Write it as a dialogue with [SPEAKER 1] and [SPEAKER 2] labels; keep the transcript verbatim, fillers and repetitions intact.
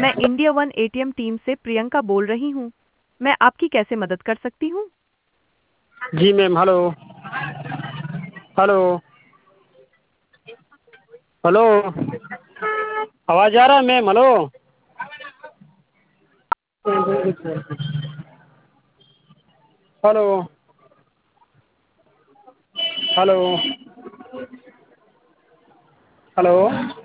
[SPEAKER 1] मैं India one ATM team से प्रियंका बोल रही हूँ। मैं आपकी कैसे मदद कर सकती हूँ?
[SPEAKER 2] जी मैम। Hello hello hello. आवाज़ आ रहा है ma'am? Hello hello hello hello.